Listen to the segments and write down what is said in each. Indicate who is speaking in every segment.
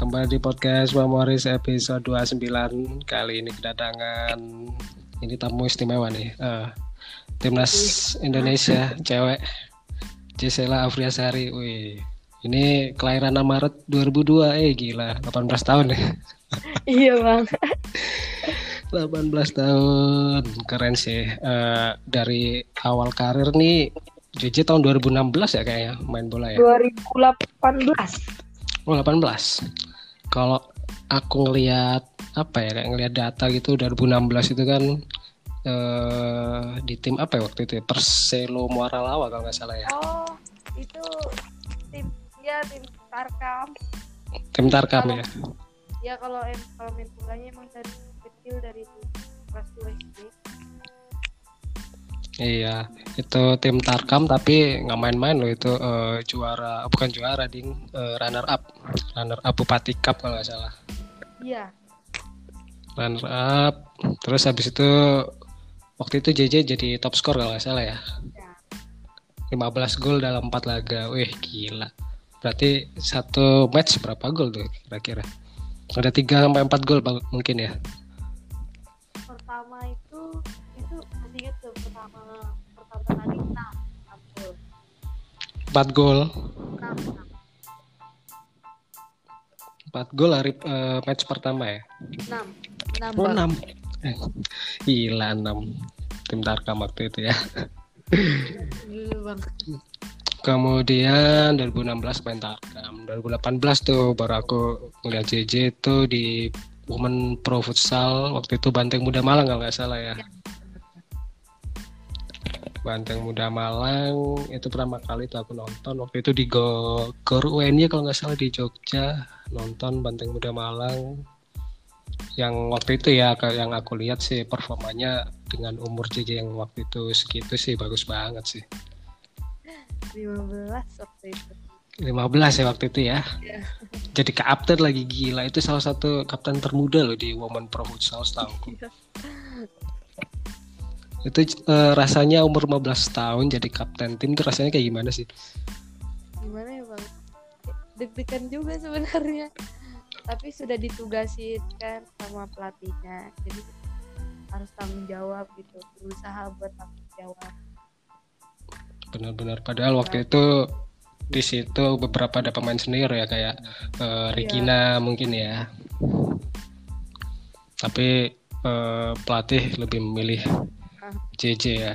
Speaker 1: kembali di podcast Memories episode 29. Kali ini kedatangan ini tamu istimewa nih. Timnas Indonesia cewek Gisela Afriasari. Wih, ini kelahiran 6 Maret 2002. Gila, 18 tahun ya.
Speaker 2: Iya bang.
Speaker 1: 18 tahun, keren sih. Dari awal karir nih, JJ tahun 2016 ya kayaknya main bola ya.
Speaker 2: 2018.
Speaker 1: Oh 18. Kalau aku ngelihat kayak ngelihat data gitu 2016 itu kan di tim apa ya waktu itu? Perselo Muara Lawa kalau nggak salah ya.
Speaker 2: Oh itu tim Tarkam.
Speaker 1: Tim Tarkam ya.
Speaker 2: Ya kalau main bolanya emang dari kecil dari kelas 2 SD.
Speaker 1: Iya, itu tim Tarkam tapi nggak main-main loh itu bukan juara ding, runner up Bupati Cup kalau nggak salah.
Speaker 2: Iya.
Speaker 1: Runner up, terus habis itu waktu itu JJ jadi top skor kalau nggak salah ya. 15 gol dalam 4 laga, wih gila. Berarti satu match berapa gol tuh kira-kira? Ada 3 sampai 4 gol mungkin ya.
Speaker 2: Pertama itu masih ingat tuh pertama kali
Speaker 1: 4 gol. 4 gol hari match pertama ya?
Speaker 2: 6.
Speaker 1: Oh, 6. Gila 6. Tim Tarkam waktu itu ya.
Speaker 2: Bang.
Speaker 1: Kemudian 2016 main Tarkam. 2018 tuh baru aku ngeliat JJ itu di Women Pro Futsal. Waktu itu Banteng Muda Malang kalau nggak salah ya. Banteng Muda Malang itu pertama kali tuh aku nonton. Waktu itu di Gor UNY kalau nggak salah di Jogja, nonton Banteng Muda Malang. Yang waktu itu ya yang aku lihat sih performanya dengan umur JJ yang waktu itu segitu sih bagus banget sih.
Speaker 2: 15 waktu itu.
Speaker 1: 15 ya waktu itu ya.
Speaker 2: Yeah.
Speaker 1: Jadi kapten lagi, gila. Itu salah satu kapten termuda loh di Women Pro Futsal setahuku. Itu rasanya umur 15 tahun jadi kapten tim tuh rasanya kayak gimana sih?
Speaker 2: Gimana ya bang? Deg-degan juga sebenarnya. Tapi sudah ditugasin kan sama pelatihnya. Jadi harus tanggung jawab gitu. Berusaha buat tanggung jawab.
Speaker 1: Benar-benar. Padahal waktu itu di situ beberapa ada pemain senior ya kayak Regina mungkin ya. Tapi pelatih lebih memilih JJ ya.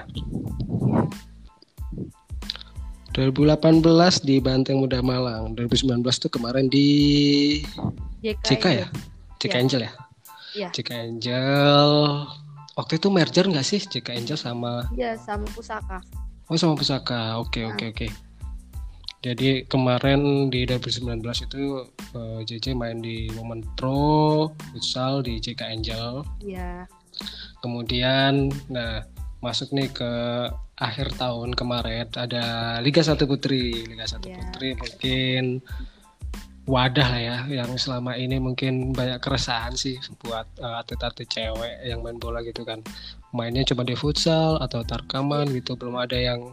Speaker 1: 2018 di Banteng Muda Malang. 2019 tuh kemarin di JK ya? JK Angel ya?
Speaker 2: Iya.
Speaker 1: JK Angel. Waktu itu merger nggak sih JK Angel sama?
Speaker 2: Iya, sama Pusaka.
Speaker 1: Oh sama Pusaka. Oke. Jadi kemarin di 2019 itu JJ main di Women Pro Futsal di JK Angel.
Speaker 2: Iya.
Speaker 1: Kemudian masuk nih ke akhir tahun kemarin ada Liga 1 Putri. Putri mungkin wadah lah ya yang selama ini mungkin banyak keresahan sih buat atlet-atlet cewek yang main bola gitu kan. Mainnya cuma di futsal atau tarkaman gitu, belum ada yang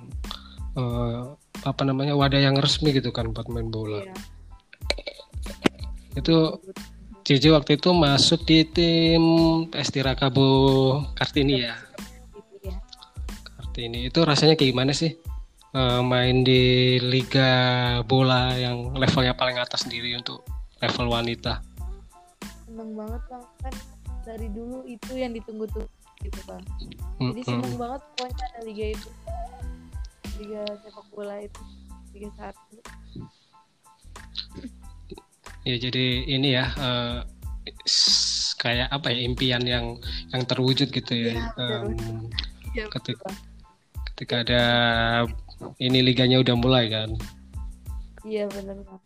Speaker 1: wadah yang resmi gitu kan buat main bola. Iya. Itu JJ waktu itu masuk di tim PS Tirakabo Kartini ya. Kartini itu rasanya kayak gimana sih main di liga bola yang levelnya paling atas sendiri untuk level wanita?
Speaker 2: Seneng banget bang, kan dari dulu itu yang ditunggu-tunggu gitu bang. Jadi seneng banget pokoknya ada liga itu. Liga sepak bola itu, Liga 1.
Speaker 1: Ya jadi ini ya kayak apa ya, impian yang terwujud gitu ya. Ketika ada ini liganya udah mulai kan.
Speaker 2: Iya benar Pak.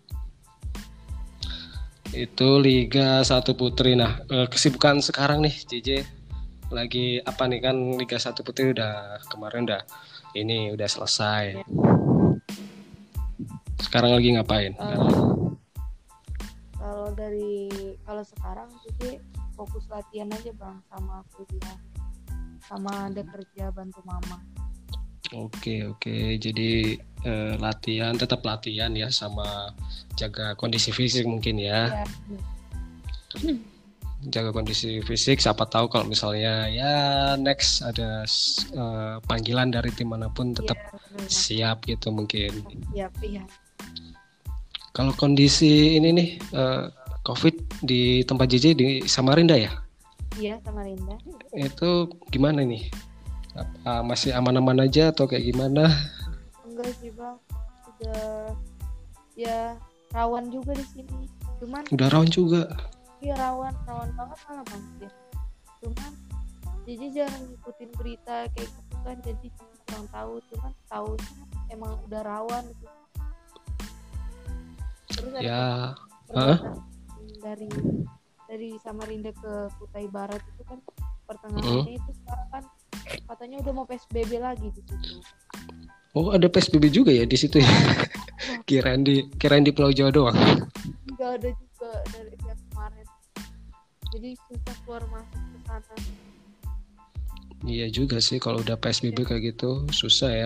Speaker 1: Itu Liga 1 Putri. Nah, kesibukan sekarang nih JJ lagi apa nih, kan Liga 1 Putri kemarin udah selesai. Ya. Sekarang lagi ngapain?
Speaker 2: Kalau sekarang jadi fokus latihan aja bang, sama kuliah, sama ada kerja bantu mama.
Speaker 1: Oke. Jadi latihan, tetap latihan ya, sama jaga kondisi fisik mungkin ya.
Speaker 2: Ya.
Speaker 1: Jaga kondisi fisik, siapa tahu kalau misalnya ya next ada panggilan dari tim manapun tetap siap gitu mungkin.
Speaker 2: Siap, iya.
Speaker 1: Kalau kondisi ini nih COVID di tempat JJ di Samarinda ya?
Speaker 2: Iya, Samarinda.
Speaker 1: Itu gimana nih? Apa masih aman-aman aja atau kayak gimana?
Speaker 2: Enggak sih bang, udah ya rawan juga di sini. Cuman
Speaker 1: Udah rawan juga.
Speaker 2: iya rawan banget malah bang. Ya. Cuman jadi jangan ngikutin berita kayak gitu kan, jadi kurang tahu. Cuman tahu emang udah rawan gitu. Terus ada
Speaker 1: Ya,
Speaker 2: dari Samarinda ke Kutai Barat itu kan pertengahannya itu sekarang kan katanya udah mau PSBB lagi di situ.
Speaker 1: oh ada PSBB juga ya di situ ya? kirain di Pulau Jawa doang.
Speaker 2: Enggak, ada juga dari yang kemarin. Jadi susah keluar masuk ke sana.
Speaker 1: Iya juga sih, kalau udah PSBB kayak gitu susah ya.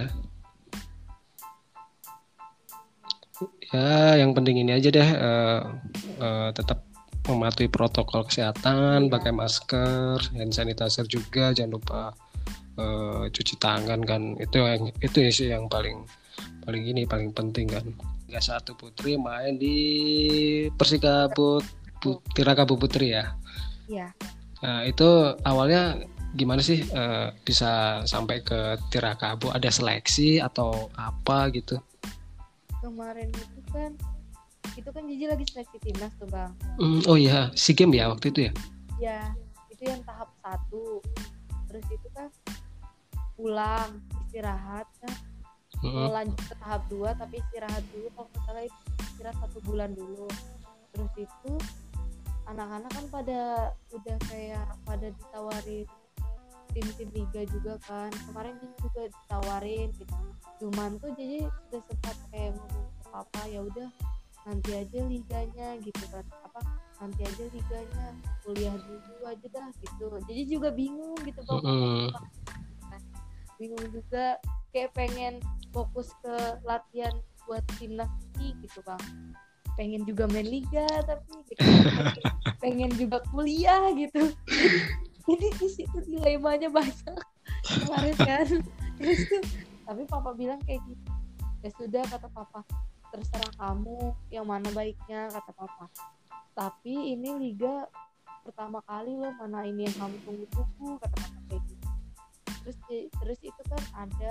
Speaker 1: Ya, yang penting ini aja deh, tetap mematuhi protokol kesehatan, pakai masker, hand sanitizer juga, jangan lupa cuci tangan kan. Itu sih yang paling penting kan. Liga 1 Putri main di Tirakabu Putri ya.
Speaker 2: Iya.
Speaker 1: Nah, itu awalnya gimana sih bisa sampai ke Tirakabu? Ada seleksi atau apa gitu?
Speaker 2: Kemarin itu kan Jiji lagi seleksi timnas tuh bang.
Speaker 1: Oh iya, SEA Games ya waktu itu ya?
Speaker 2: Ya, itu yang tahap 1. Terus itu kan pulang istirahat kan, mau lanjut ke tahap 2 tapi istirahat dulu, kalau nggak salah itu istirahat 1 bulan dulu. Terus itu anak-anak kan udah kayak pada ditawarin tim liga juga kan, kemarin juga ditawarin gitu. Cuman tuh jadi udah sempat kayak ngomong ke papa, ya udah nanti aja liganya gitu kan, nanti aja liganya, kuliah dulu aja dah gitu. Jadi juga bingung gitu bang, bingung juga, kayak pengen fokus ke latihan buat timnas ini gitu bang, pengen juga main liga tapi gitu. pengen juga kuliah gitu. Jadi di situ dilemanya banyak kemarin kan. Terus tuh, tapi papa bilang kayak gitu, ya sudah kata papa, terserah kamu yang mana baiknya kata papa, tapi ini liga pertama kali loh, mana ini yang kamu tunggu-tunggu kata papa kayak gitu. Terus itu kan ada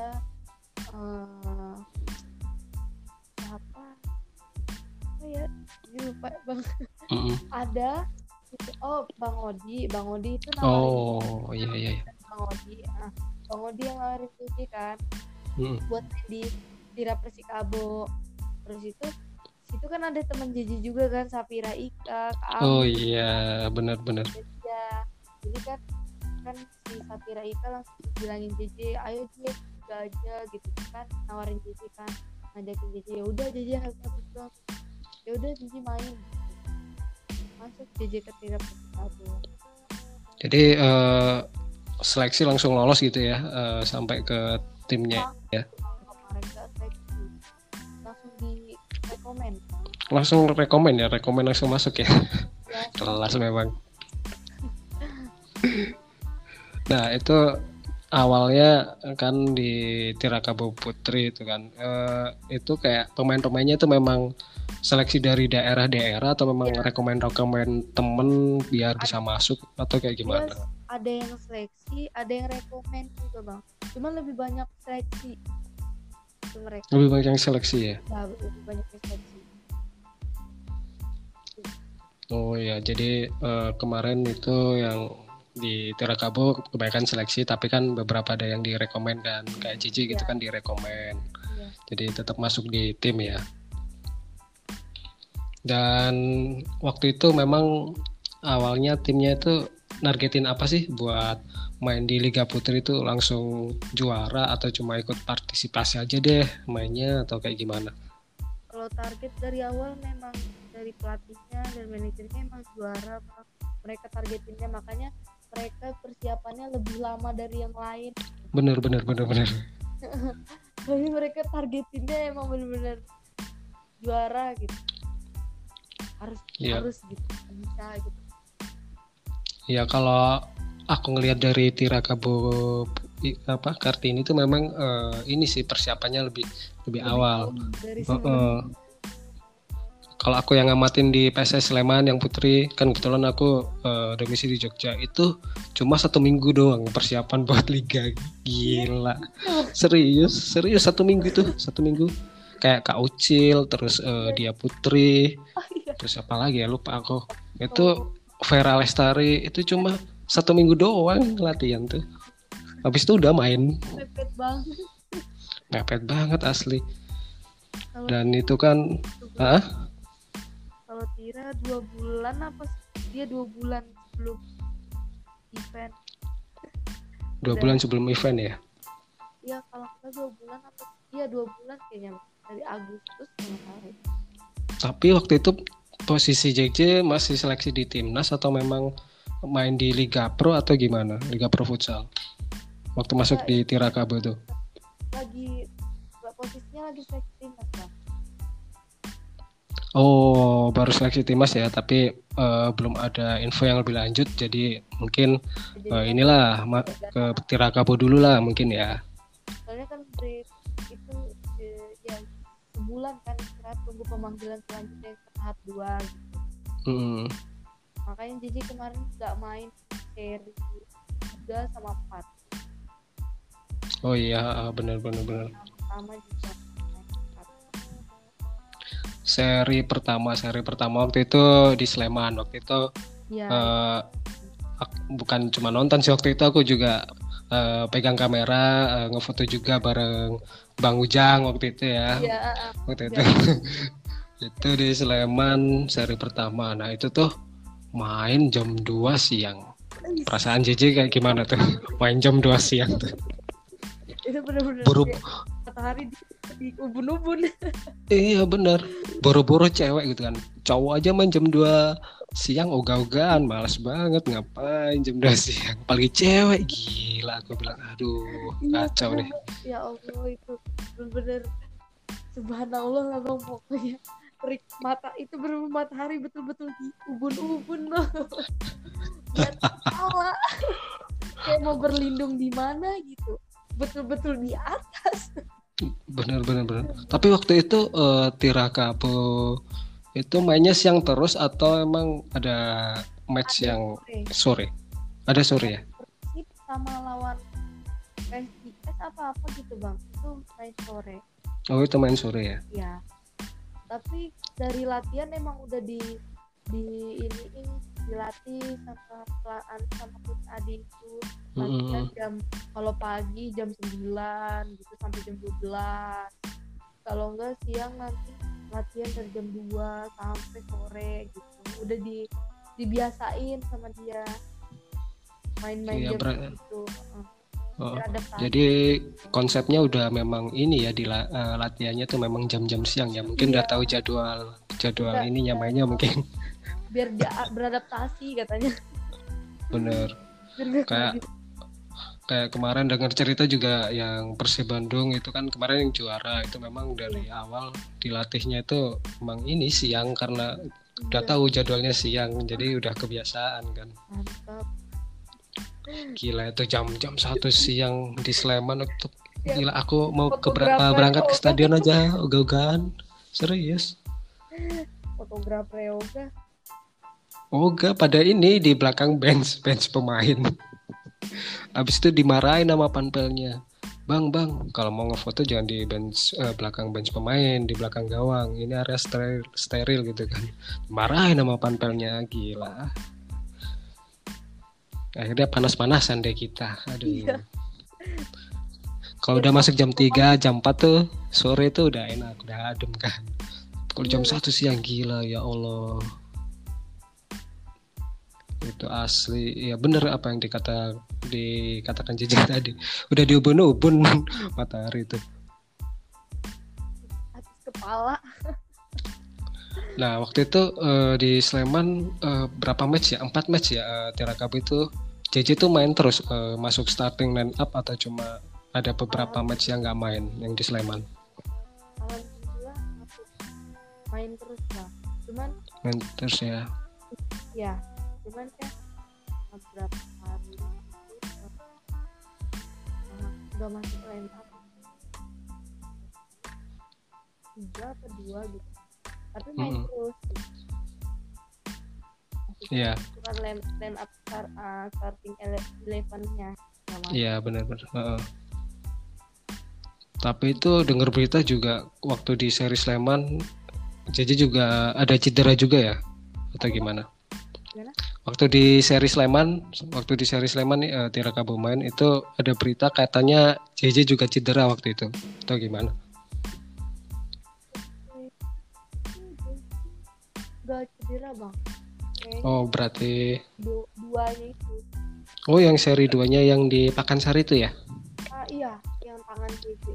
Speaker 2: apa ya, lupa bang. Ada Bang Odi itu nawarin.
Speaker 1: Iya.
Speaker 2: Bang Odi yang nawarin Cici kan buat main di Tira Persikabo. Terus situ kan ada teman Jiji juga kan, Safira Ika, Kak Ami.
Speaker 1: Oh iya, benar.
Speaker 2: Ya, jadi kan si Safira Ika langsung bilangin Jiji, ayo Jiji juga aja gitu kan, nawarin Jiji kan, ngajakin Jiji. Ya udah Jiji harus doang. Ya udah Jiji main. Masuk JJ ke Tira Persikabo.
Speaker 1: Jadi seleksi langsung lolos gitu ya, sampai ke timnya ya.
Speaker 2: Kemarin gak seleksi, langsung di
Speaker 1: rekomen langsung masuk ya. Kelas memang. Nah itu awalnya kan di Tirakabu Putri itu kan, itu kayak pemain-pemainnya itu memang seleksi dari daerah-daerah atau memang rekomen temen biar bisa masuk atau kayak gimana?
Speaker 2: Yes, ada yang seleksi, ada yang rekomen juga bang. Cuman lebih banyak seleksi itu mereka.
Speaker 1: Lebih banyak yang seleksi ya?
Speaker 2: Ya, lebih banyak yang seleksi.
Speaker 1: Oh ya, jadi kemarin itu yang di Tirakabu kebanyakan seleksi, tapi kan beberapa ada yang direkomen kan, kayak Cici gitu kan direkomen. Jadi tetap masuk di tim ya. Dan waktu itu memang awalnya timnya itu nargetin apa sih buat main di Liga Putri itu, langsung juara atau cuma ikut partisipasi aja deh mainnya atau kayak gimana?
Speaker 2: Kalau target dari awal memang dari pelatihnya dan manajernya emang juara Pak. Mereka targetinnya, makanya mereka persiapannya lebih lama dari yang lain.
Speaker 1: Bener.
Speaker 2: Tapi mereka targetinnya emang bener-bener juara gitu, harus
Speaker 1: Iya.
Speaker 2: harus gitu, bisa gitu.
Speaker 1: Ya kalau aku ngelihat dari Tirakabo Kartini itu memang ini sih persiapannya lebih
Speaker 2: Lebih
Speaker 1: awal.
Speaker 2: dari
Speaker 1: Heeh. Kalau aku yang ngamatin di PSS Sleman yang putri, kan kebetulan aku domisili di Jogja, itu cuma 1 minggu doang persiapan buat liga. Gila. Serius 1 minggu tuh, 1 minggu. Kayak Kak Ucil, terus dia putri, terus apa lagi ya lupa aku. Itu Vera Lestari itu cuma 1 minggu doang latihan tuh. Habis itu udah main.
Speaker 2: mepet banget.
Speaker 1: Mepet banget asli.
Speaker 2: Kalau
Speaker 1: Dan itu kan,
Speaker 2: kalau Tira 2 bulan apa dia 2 bulan sebelum event.
Speaker 1: 2 bulan sebelum event ya.
Speaker 2: Iya kalau kita 2 bulan apa? Iya 2 bulan kayaknya dari Agustus sampai.
Speaker 1: Tapi waktu itu posisi JJ masih seleksi di timnas atau memang main di Liga Pro atau gimana? Liga Pro Futsal. Waktu masuk di Tirakabo tuh.
Speaker 2: Lagi posisinya lagi seleksi timnas Bang.
Speaker 1: Oh, baru seleksi timnas ya, tapi belum ada info yang lebih lanjut. Jadi mungkin inilah ke Tirakabo dulu lah mungkin ya.
Speaker 2: Soalnya kan break itu ya sebulan kan istirahat tunggu pemanggilan selanjutnya ke tahap 2 gitu. Makanya Jiji kemarin nggak main seri 3 sama 4.
Speaker 1: Oh iya, benar.
Speaker 2: Pertama juga
Speaker 1: Seri pertama waktu itu di Sleman. Waktu itu
Speaker 2: ya.
Speaker 1: Bukan cuma nonton sih, waktu itu aku juga pegang kamera, ngefoto juga bareng Bang Ujang waktu itu ya. Waktu itu itu di Sleman seri pertama. Nah itu tuh main jam 2 siang. Perasaan JJ kayak gimana tuh main jam 2 siang tuh?
Speaker 2: Itu benar-benar matahari di ubun-ubun.
Speaker 1: Iya benar, boro-boro cewek gitu kan. Cowok aja main jam 2 siang ogah-ogahan, malas banget ngapain jam 2 siang. Apalagi cewek, gila aku bilang aduh kacau nih.
Speaker 2: Ya Allah itu benar-benar subhanallah lah Bang, pokoknya terik mata itu benar matahari betul-betul di ubun-ubun loh. Dan kepala kayak mau berlindung di mana gitu, betul-betul di atas.
Speaker 1: Bener. Tapi waktu itu Tirakabo itu mainnya siang terus atau emang ada match ada yang sore? Ada sore ya?
Speaker 2: Persib sama lawan PSIS apa gitu Bang, itu main sore.
Speaker 1: Oh itu main sore ya?
Speaker 2: Iya. Tapi dari latihan emang udah dilatih sama Coach Adi itu latihan jam kalau pagi jam 9 gitu sampai jam 12, kalau enggak siang nanti latihan dari jam 2 sampai sore gitu. Udah dibiasain sama dia main-main jam gitu.
Speaker 1: Jadi konsepnya udah memang ini ya di latihannya tuh memang jam-jam siang ya. Mungkin udah tahu jadwal ininya mainnya mungkin.
Speaker 2: Biar dia beradaptasi katanya.
Speaker 1: Bener. Kayak kemarin dengar cerita juga yang Persib Bandung itu kan kemarin yang juara itu memang dari awal dilatihnya itu memang ini siang karena udah tahu jadwalnya siang, jadi udah kebiasaan kan.
Speaker 2: Mantap.
Speaker 1: Gila itu jam-jam 1 siang di Sleman untuk gila aku mau berangkat ke stadion aja ogah-ogahan. Serius.
Speaker 2: Fotografer
Speaker 1: Oga pada ini di belakang bench pemain. Habis itu dimarahin sama panpelnya. Bang, kalau mau ngefoto jangan di belakang bench pemain, di belakang gawang. Ini area steril gitu kan. Dimarahin sama panpelnya, gila. Akhirnya panas-panasan deh kita. Aduh. Iya. Kalau udah masuk jam 3, jam 4 tuh sore tuh udah enak, udah adem kan. Kalau jam 1 siang gila ya Allah. Itu asli ya, bener apa yang dikatakan JJ tadi. Udah diubun-ubun matahari itu.
Speaker 2: Atas kepala.
Speaker 1: Nah waktu itu di Sleman berapa match ya? 4 match ya Tirakabo itu. JJ tuh main terus masuk starting line up atau cuma ada beberapa match yang nggak main yang di Sleman.
Speaker 2: Alhamdulillah aku main terus lah. Cuman
Speaker 1: Main terus ya.
Speaker 2: ya, cuman kan beberapa hari itu nggak masuk line up 3 atau 2 gitu. Tapi main terus gitu.
Speaker 1: Iya.
Speaker 2: Bukan line up starting 11-nya.
Speaker 1: Iya benar-benar. Tapi itu dengar berita juga waktu di seri Sleman, JJ juga ada cedera juga ya, atau gimana? Waktu di seri Sleman Tira Kabo main itu ada berita katanya JJ juga cedera waktu itu, atau gimana?
Speaker 2: Gak cedera bang. Kayaknya
Speaker 1: Oh berarti.
Speaker 2: Duanya itu.
Speaker 1: Oh yang seri 2-nya yang di Pakansari itu ya?
Speaker 2: Iya, yang tangan JJ.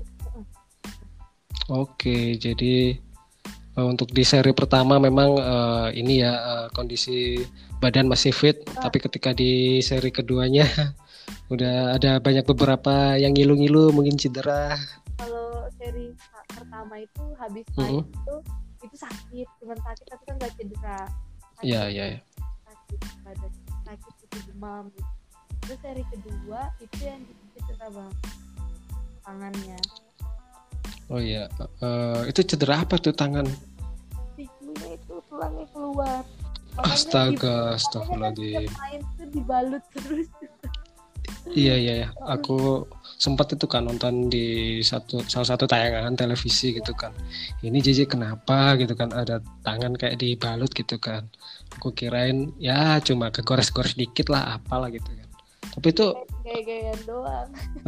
Speaker 1: Oke, jadi untuk di seri pertama memang ini ya kondisi badan masih fit, tapi ketika di seri keduanya udah ada banyak beberapa yang ngilu-ngilu mungkin cedera.
Speaker 2: Kalau seri pertama itu habis main itu sakit, cuman sakit tapi kan nggak cedera.
Speaker 1: Iya.
Speaker 2: Sakit badan, sakit itu demam. Gitu. Terus seri kedua itu yang cedera bang, tangannya.
Speaker 1: Oh iya, itu cedera apa tuh tangan?
Speaker 2: Sikunya itu tulangnya keluar.
Speaker 1: Astaga, astagfirullahaladzim.
Speaker 2: Main tuh dibalut terus.
Speaker 1: Iya. Aku sempat itu kan nonton di salah satu tayangan televisi gitu kan. Ini JJ kenapa gitu kan, ada tangan kayak dibalut gitu kan. Aku kirain ya cuma kegores-gores dikit lah, apalah gitu kan. Tapi itu
Speaker 2: gaya-gayaan doang.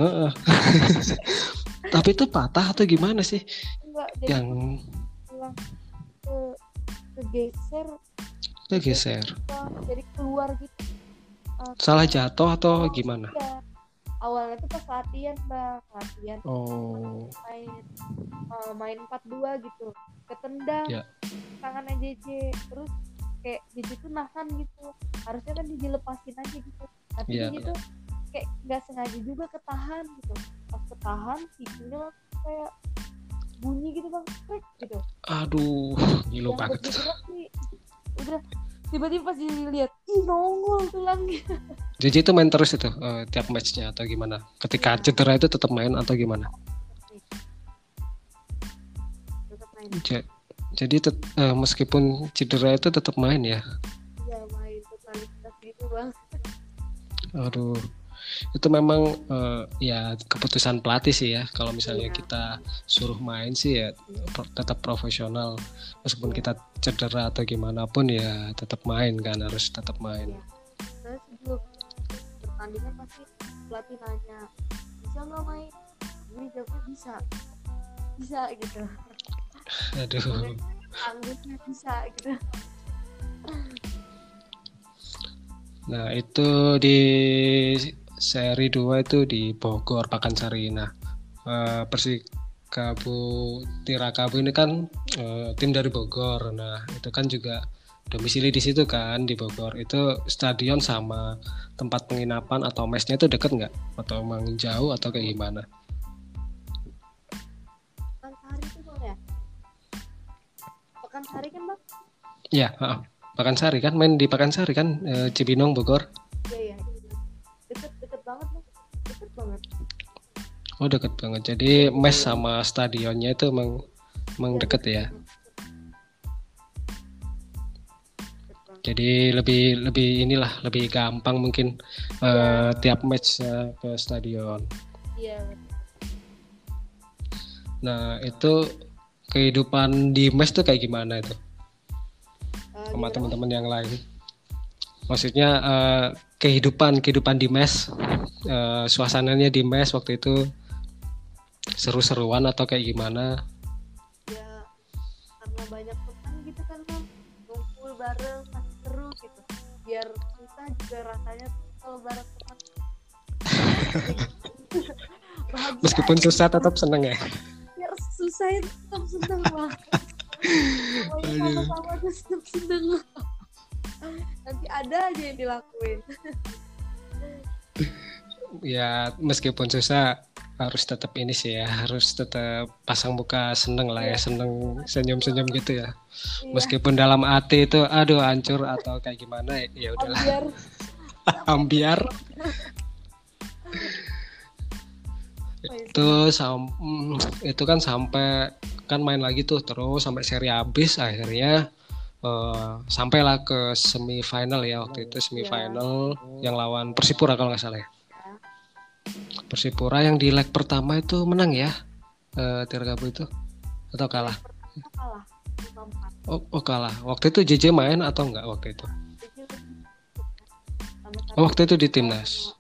Speaker 1: Tapi itu patah atau gimana sih?
Speaker 2: Enggak, jadi
Speaker 1: yang kegeser.
Speaker 2: Jadi keluar gitu.
Speaker 1: Salah jatuh atau gimana?
Speaker 2: Ya. Awalnya tuh pas latihan bang,
Speaker 1: Oh.
Speaker 2: Main 4-2 gitu, ketendang tangannya JJ, terus kayak JJ tuh nahan gitu, harusnya kan dilepasin aja gitu, tapi JJ tuh kayak nggak sengaja juga ketahan gitu, pas ketahan sikunya kayak bunyi gitu bang, krek gitu.
Speaker 1: Aduh, ngilu banget.
Speaker 2: Udah tiba-tiba pas dilihat, nongol tulangnya.
Speaker 1: JJ itu main terus itu tiap matchnya atau gimana? Ketika cedera itu tetap main atau gimana?
Speaker 2: Tetap main.
Speaker 1: Jadi meskipun cedera itu tetap main ya?
Speaker 2: Iya main totalitas gitu bang.
Speaker 1: Aduh, itu memang ya keputusan pelatih sih ya. Kalau misalnya kita suruh main sih ya tetap profesional. Meskipun kita cedera atau gimana pun ya tetap main kan, harus tetap main.
Speaker 2: Saya sebelum pertandingan pasti pelatih nanya, bisa nggak main? Ini jawabnya bisa gitu.
Speaker 1: Aduh.
Speaker 2: Anggapnya bisa gitu.
Speaker 1: Nah itu di seri 2 itu di Bogor Pakansari. Nah Persikabo Tira Kabo ini kan tim dari Bogor. Nah itu kan juga domisili di situ kan, di Bogor. Itu stadion sama tempat penginapan atau mesnya itu deket nggak? Atau emang jauh atau kayak gimana?
Speaker 2: Pakansari itu bang ya? Pakansari kan bang?
Speaker 1: Iya, Pakansari kan, main di Pakansari kan, Cibinong Bogor.
Speaker 2: Iya. Deket banget bang, deket banget.
Speaker 1: Oh deket banget. Jadi mes sama stadionnya itu emang deket ya. Jadi lebih inilah, lebih gampang mungkin tiap match ke stadion.
Speaker 2: Iya.
Speaker 1: Nah itu kehidupan di mes tuh kayak gimana itu sama teman-teman yang lain? Maksudnya kehidupan di mes, suasananya di mes waktu itu seru-seruan atau kayak gimana?
Speaker 2: Ya karena banyak teman gitu kan bang, ngumpul bareng pasti seru gitu. Biar susah juga rasanya kalau bareng teman.
Speaker 1: Meskipun susah tetap seneng ya.
Speaker 2: Biar susah itu tetap seneng bang. Sama-sama terus tetap seneng. Nanti ada aja yang dilakuin.
Speaker 1: Ya meskipun susah harus tetap ini sih ya, harus tetap pasang muka seneng lah ya, seneng senyum-senyum gitu ya.
Speaker 2: Iya,
Speaker 1: Meskipun dalam hati itu aduh hancur atau kayak gimana ya udahlah.
Speaker 2: biar
Speaker 1: Ambiar itu itu kan sampai kan main lagi tuh terus sampai seri habis akhirnya sampailah ke semifinal ya waktu itu semifinal yang lawan Persipura kalau nggak salah ya. Persipura yang di leg pertama itu menang ya Tiragabu itu atau kalah?
Speaker 2: kalah 5-4.
Speaker 1: Oh kalah. Waktu itu JJ main atau enggak waktu itu? Oh, waktu itu di timnas.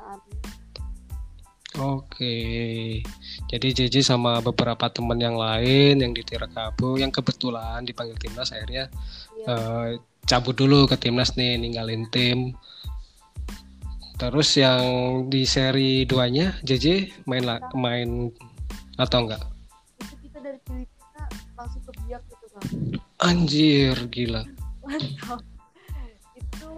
Speaker 1: Oke, jadi JJ sama beberapa teman yang lain yang di Tiragabu yang kebetulan dipanggil timnas akhirnya cabut dulu ke timnas nih, ninggalin tim. Terus yang di seri 2-nya JJ main atau enggak?
Speaker 2: Itu kita dari Filipina langsung ke Biak gitu kan.
Speaker 1: Anjir, gila.
Speaker 2: Mantap. Itu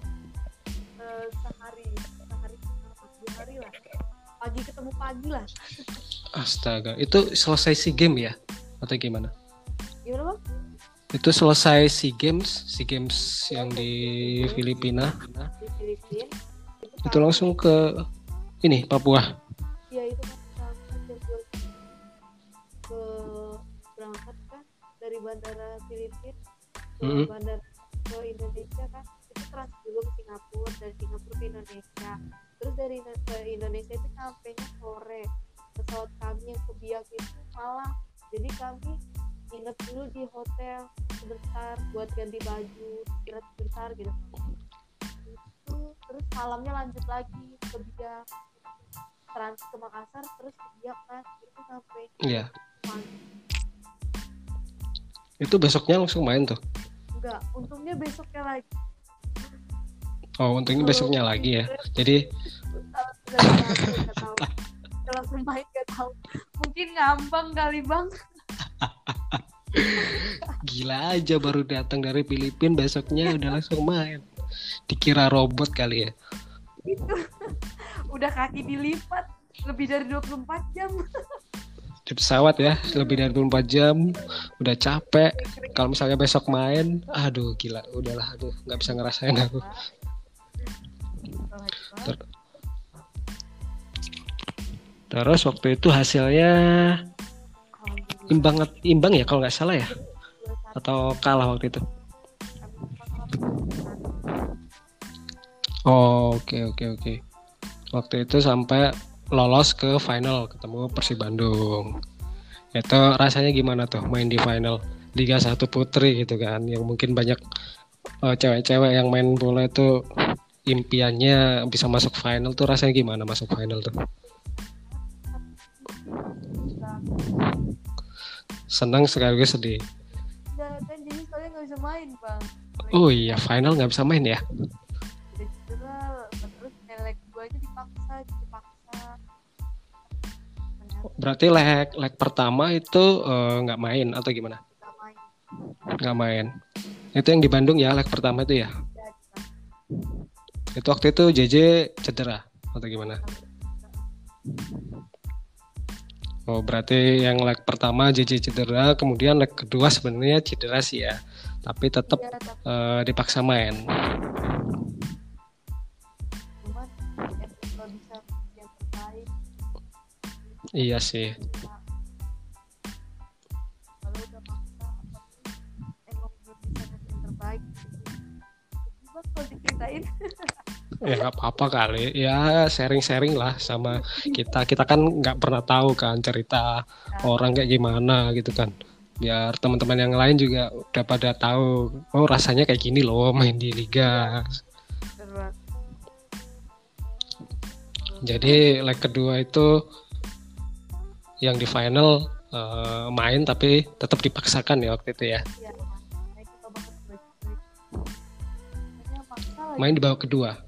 Speaker 2: sehari 2 hari lah. Pagi ketemu pagi lah.
Speaker 1: Astaga, itu selesai SEA Games ya? Atau gimana?
Speaker 2: Gimana bang?
Speaker 1: Itu selesai SEA Games yang di Filipina.
Speaker 2: Di Filipina.
Speaker 1: Itu langsung ke ini Papua.
Speaker 2: Iya itu kan ke berangkat kan dari bandara Filipina ke bandara ke Indonesia kan itu trans dulu ke Singapura, dari Singapura ke Indonesia, terus dari ke Indonesia itu sampainya sore. Pesawat kami yang ke Biak itu malam, jadi kami nginep dulu di hotel sebentar buat ganti baju, istirahat sebentar gitu. Itu terus malamnya lanjut lagi ke Biak, trans ke Makassar terus ke Biak kan, itu sampai pagi.
Speaker 1: Itu besoknya langsung main tuh?
Speaker 2: Enggak, untungnya besoknya lagi.
Speaker 1: Oh, untungnya besoknya lagi ya. Jadi
Speaker 2: nggak tahu. Langsung main nggak tahu. Mungkin ngambang kali bang.
Speaker 1: Gila aja baru datang dari Filipina besoknya udah langsung main. Dikira robot kali ya.
Speaker 2: Itu udah kaki dilipat lebih dari 24 jam.
Speaker 1: Di pesawat ya, lebih dari 24 jam, udah capek. Kalau misalnya besok main, aduh gila, udahlah, aduh nggak bisa ngerasain aku. Terus waktu itu hasilnya imbang ya kalau nggak salah ya, atau kalah waktu itu? Oh, oke. Waktu itu sampai lolos ke final ketemu Persib Bandung. Itu rasanya gimana tuh main di final Liga 1 Putri gitu kan, yang mungkin banyak cewek-cewek yang main bola itu impiannya bisa masuk final tuh, rasanya gimana masuk final tuh? Senang sekaligus sedih.
Speaker 2: Udah kan jadi soalnya nggak bisa main bang.
Speaker 1: Oh iya, final nggak bisa main ya?
Speaker 2: Udah cedera, terus leg 2-nya dipaksa.
Speaker 1: Berarti leg pertama itu nggak main atau gimana? Nggak main. Itu yang di Bandung ya, leg pertama itu ya? Itu waktu itu JJ cedera atau gimana? Oh, berarti yang leg pertama JJ cedera, kemudian leg kedua sebenarnya cedera sih ya, tapi tetap dipaksa main.
Speaker 2: Cuman kalau bisa yang terbaik.
Speaker 1: Iya sih.
Speaker 2: Kalau udah maksa, emang belum bisa yang terbaik. Coba kalau diceritain.
Speaker 1: Ya nggak apa-apa kali, ya sharing-sharing lah sama kita kan nggak pernah tahu kan cerita orang kayak gimana gitu kan, biar teman-teman yang lain juga udah pada tahu, oh rasanya kayak gini loh main di liga. Jadi leg kedua itu yang di final main tapi tetap dipaksakan ya waktu itu ya. Main di babak kedua.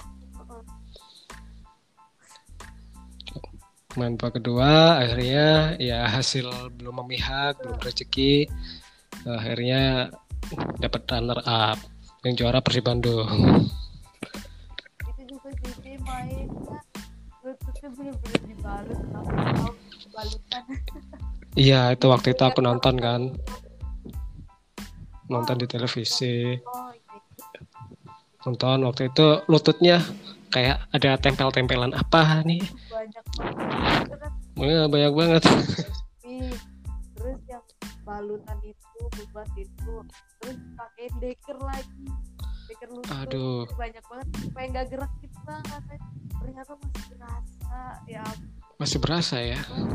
Speaker 1: Main babak kedua akhirnya ya hasil belum memihak, belum rezeki, akhirnya dapat runner up, yang juara Persib Bandung.
Speaker 2: Itu juga JJ mainnya lutut itu bener-bener dibalut tahu balutan.
Speaker 1: Iya, itu waktu itu
Speaker 2: Lihat
Speaker 1: aku nonton
Speaker 2: apa?
Speaker 1: kan, nonton di televisi.
Speaker 2: Oh iya.
Speaker 1: Nonton waktu itu lututnya kayak ada tempel-tempelan apa nih.
Speaker 2: Banyak banget itu kan.
Speaker 1: Banyak banget.
Speaker 2: Terus yang balutan itu buat itu terus pakai deker lagi, deker lutut.
Speaker 1: Aduh,
Speaker 2: Banyak banget supaya nggak gerak gitu bang, katanya ternyata masih berasa ya ampun,
Speaker 1: masih berasa ya.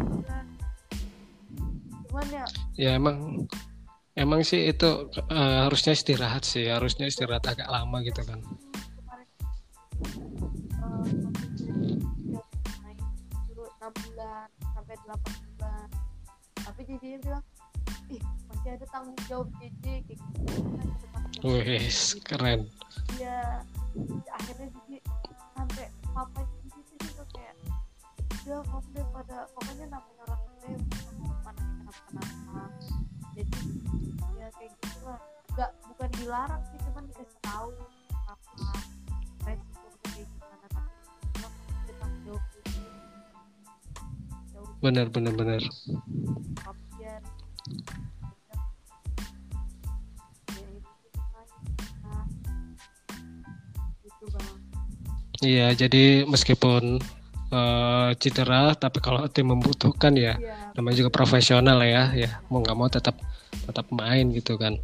Speaker 2: cuman ya
Speaker 1: Ya emang sih itu harusnya istirahat sih, harusnya istirahat agak lama gitu kan.
Speaker 2: kemarin main dulu 6 bulan sampai 8 bulan, tapi JJ bilang ih masih ada tanggung jawab JJ kayak gitu.
Speaker 1: Wih, keren.
Speaker 2: Iya, akhirnya JJ sampai papa JJ juga kayak ya kamu daripada pokoknya namanya orang gede mana kenapa-kenapa, jadi ya kayak gitu lah, bukan dilarang sih, cuman dikasih tahu apa resiko kayak gimana, tapi cuma kita tanggung jawab gitu.
Speaker 1: Benar.
Speaker 2: Biar gitu bang.
Speaker 1: Iya, jadi meskipun cedera, tapi kalau tim membutuhkan ya, namanya juga profesional ya, mau nggak mau tetap main gitu kan.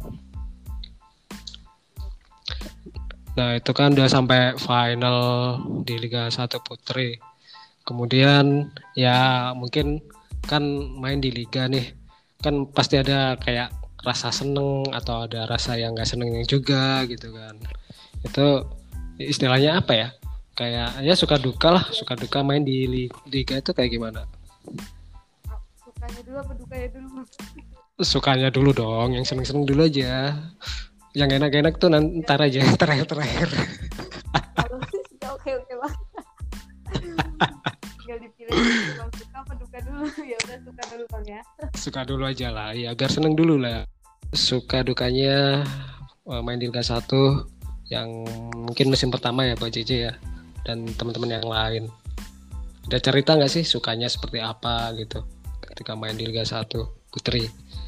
Speaker 1: Nah itu kan udah sampai final di Liga 1 Putri. Kemudian ya mungkin kan main di Liga nih, kan pasti ada kayak rasa seneng atau ada rasa yang nggak senengnya juga gitu kan. Itu istilahnya apa ya? Kayak ya suka duka main di Liga itu kayak gimana?
Speaker 2: Sukanya dulu apa dukanya dulu?
Speaker 1: Sukanya dulu dong, yang seneng-seneng dulu aja. Yang enak-enak tuh ntar aja, terakhir.
Speaker 2: Kalau oke bang. Tinggal dipilih bang, suka apa duka dulu. Ya udah suka dulu bang ya.
Speaker 1: Suka dulu aja lah, ya biar seneng dulu lah. Suka dukanya main di Liga 1 yang mungkin musim pertama ya buat JJ ya, dan teman-teman yang lain. Ada cerita nggak sih sukanya seperti apa gitu ketika main di Liga 1 Putri?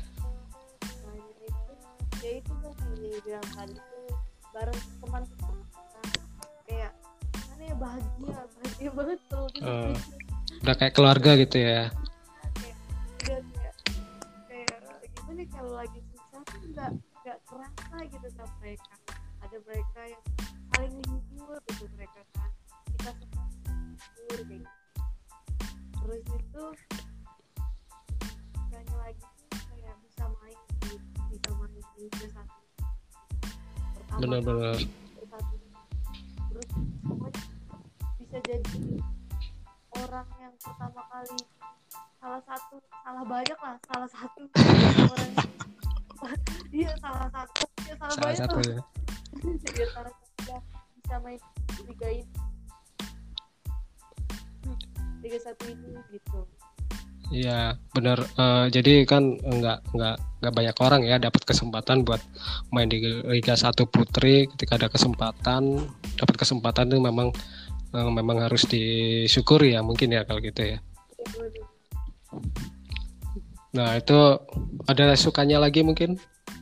Speaker 2: Ya itu tadi bilang tadi tuh bareng teman kayak mana ya, bahagia banget tuh gitu.
Speaker 1: Udah kayak keluarga gitu ya.
Speaker 2: Kayak gimana kalau lagi susah tuh nggak kerasa gitu sama mereka. Ada mereka yang saling menghibur gitu mereka kan, kita semua menghibur kayak gitu. Terus itu kayaknya lagi tuh kayak bisa main di Liga 1 pertama.
Speaker 1: Benar.
Speaker 2: Terus semuanya bisa jadi orang yang pertama kali salah satu orang dia salah satu ya dia salah satu bisa main Liga ini, Liga 1 ini gitu.
Speaker 1: Iya benar. Jadi kan nggak banyak orang ya dapat kesempatan buat main di Liga 1 Putri. Ketika ada dapat kesempatan itu memang harus disyukuri ya mungkin ya kalau gitu ya. Nah itu ada sukanya lagi mungkin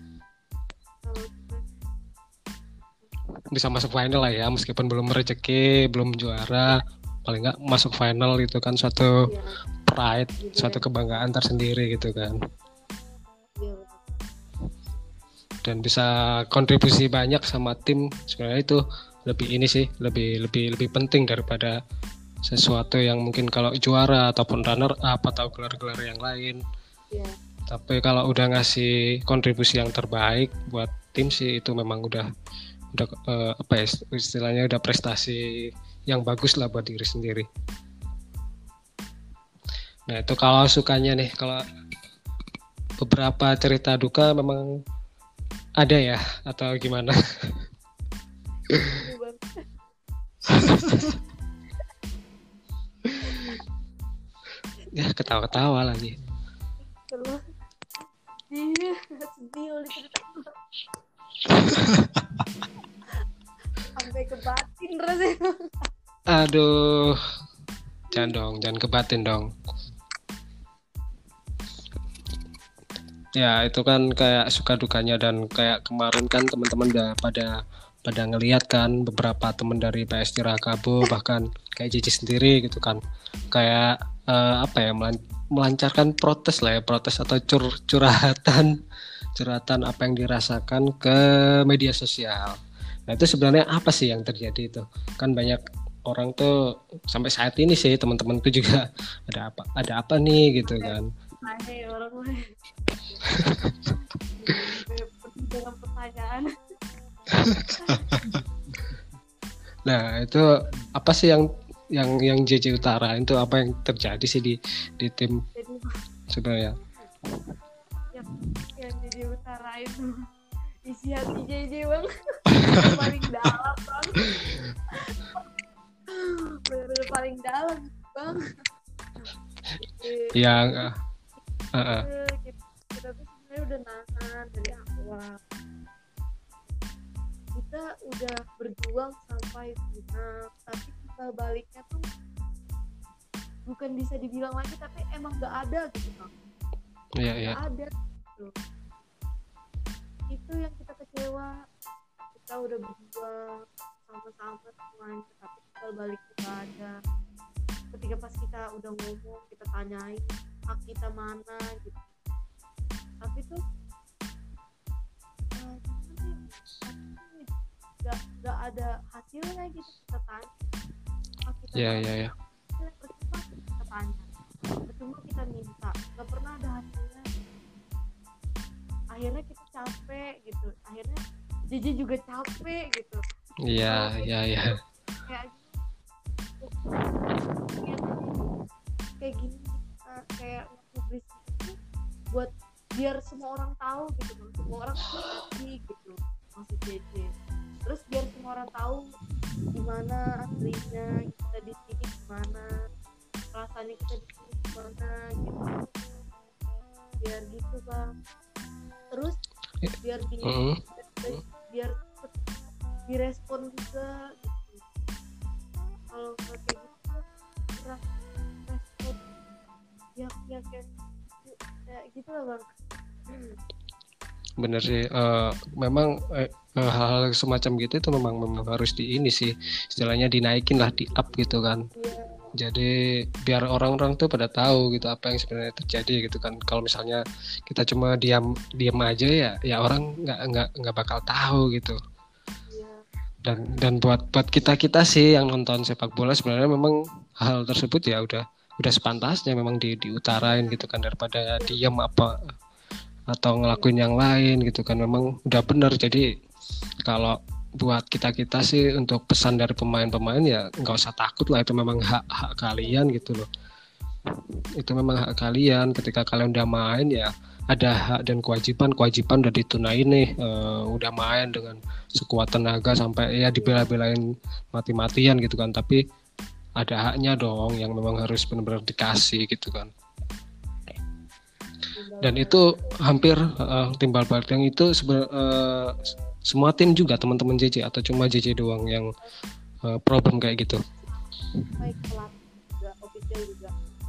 Speaker 1: bisa masuk final lah ya, meskipun belum rezeki, belum juara, paling nggak masuk final itu kan suatu pride, suatu kebanggaan tersendiri gitu kan. Dan bisa kontribusi banyak sama tim, sebenarnya itu lebih penting daripada sesuatu yang mungkin kalau juara ataupun runner up atau gelar-gelar yang lain. Tapi kalau udah ngasih kontribusi yang terbaik buat tim sih itu memang udah apa ya istilahnya, udah prestasi yang bagus lah buat diri sendiri. Nah itu kalau sukanya nih, kalau beberapa cerita duka memang ada ya atau gimana? Ya ketawa-ketawa lagi.
Speaker 2: Iya, sedih diceritain. Sampai ke batin rasanya.
Speaker 1: Aduh, Jangan dong, jangan kebatin dong. Ya itu kan kayak suka dukanya, dan kayak kemarin kan teman-teman udah pada ngelihat kan, beberapa teman dari PS Tirakabo bahkan kayak Cici sendiri gitu kan, kayak apa ya, melancarkan protes lah ya, protes atau curhatan apa yang dirasakan ke media sosial. Nah itu sebenarnya apa sih yang terjadi itu? Kan banyak orang tuh sampai saat ini sih, teman-temanku juga ada apa nih gitu kan.
Speaker 2: Aneh orang lain. Dengan pertanyaan.
Speaker 1: Nah itu apa sih yang JJ Utara itu, apa yang terjadi sih di tim
Speaker 2: Jadi
Speaker 1: sebenarnya?
Speaker 2: yang jadi utara itu isi hati JJ bang. Paling dalam bang. Bener-bener paling dalam bang.
Speaker 1: Yang
Speaker 2: kita tuh sebenarnya udah nahan dari awal. Kita udah berjuang sampai final, tapi kita baliknya tuh bukan bisa dibilang lagi, tapi emang gak ada gitu bang.
Speaker 1: Iya.
Speaker 2: Gak ada gitu. Itu yang kita kecewa. Kita udah berjuang sama-sama semuanya, tapi kita balik gak ada. Ketika pas kita udah ngomong, kita tanyain hak kita mana gitu, tapi tuh gak ada hasilnya gitu. Kita tanya hak kita
Speaker 1: Iya.
Speaker 2: percuma kita tanya, percuma kita minta, gak pernah ada hasilnya. Akhirnya kita capek gitu, akhirnya JJ juga capek gitu.
Speaker 1: Iya.
Speaker 2: Kayak gini, kayak nge-publish itu buat biar semua orang tahu gitu, semua orang ngerti gitu maksud JJ. Terus biar semua orang tahu gimana aslinya kita di sini, gimana rasanya kita di sini, gimana gitu. Biar gitu bang. Terus biar biar direspon juga gitu. Kalau kayak gitu kurang respon yang kayak gitu lah bang.
Speaker 1: Bener sih, memang hal-hal semacam gitu itu memang harus di ini sih, istilahnya dinaikin lah, di up gitu kan. Jadi biar orang-orang tuh pada tahu gitu apa yang sebenarnya terjadi gitu kan. Kalau misalnya kita cuma diam aja ya orang nggak bakal tahu gitu. Dan buat kita sih yang nonton sepak bola, sebenarnya memang hal tersebut ya udah sepantasnya memang diutarain gitu kan, daripada diam apa atau ngelakuin yang lain gitu kan. Memang udah benar. Jadi kalau buat kita sih, untuk pesan dari pemain-pemain ya nggak usah takut lah, itu memang hak kalian gitu loh. Itu memang hak kalian, ketika kalian udah main ya ada hak dan kewajiban udah ditunain nih. Udah main dengan sekuat tenaga sampai ya dibela-belain mati-matian gitu kan, tapi ada haknya dong yang memang harus benar-benar dikasih gitu kan. Dan itu hampir timbal balik yang itu semua tim juga, teman-teman JJ, atau cuma JJ doang yang problem kayak gitu?
Speaker 2: Baik pelatih juga, official juga.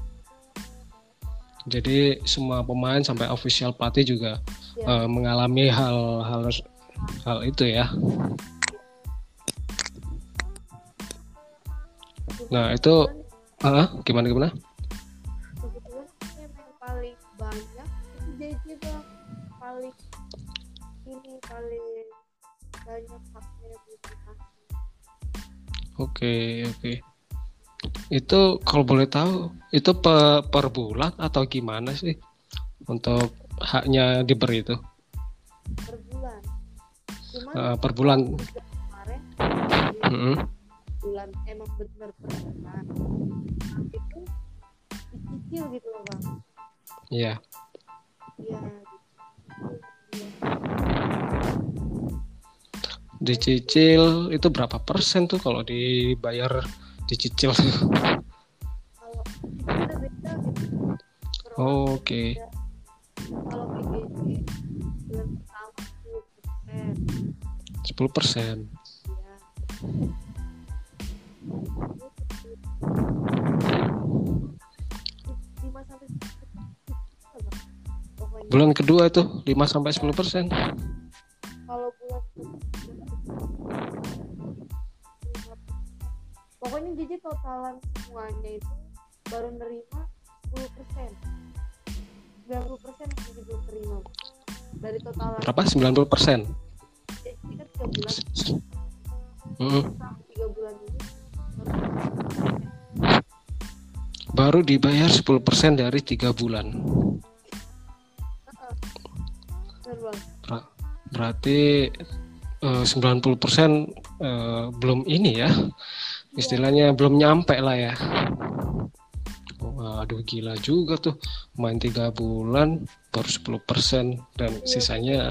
Speaker 1: Jadi semua pemain sampai official pelatih juga mengalami hal itu ya. Nah itu gimana?
Speaker 2: Kebetulan yang paling banyak itu JJ bang, paling banyak haknya dikasih.
Speaker 1: Oke. Itu kalau boleh tahu itu per bulan atau gimana sih untuk haknya diberi itu?
Speaker 2: Per bulan. Cuman
Speaker 1: Per bulan.
Speaker 2: Kemarin bulan emang benar per bulan. Tapi itu dicicil gitu loh bang.
Speaker 1: Iya. Dicicil itu berapa persen tuh kalau dibayar dicicil?
Speaker 2: Kalau itu beda gitu.
Speaker 1: Oke.
Speaker 2: Kalau PGJ bulan pertama 10%.
Speaker 1: 10%.
Speaker 2: Ya.
Speaker 1: Bulan kedua tuh 5-10%.
Speaker 2: Kalau bulan kedua, pokoknya jadi totalan semuanya itu baru nerima 10%. 90% masih belum terima dari totalan.
Speaker 1: Berapa? 90%.
Speaker 2: Ini kan 3 bulan. 3 bulan ini
Speaker 1: baru dibayar 10% dari 3 bulan. Berarti 90% belum ini ya. Istilahnya belum nyampe lah ya. Waduh, gila juga tuh. Main 3 bulan baru 10% dan sisanya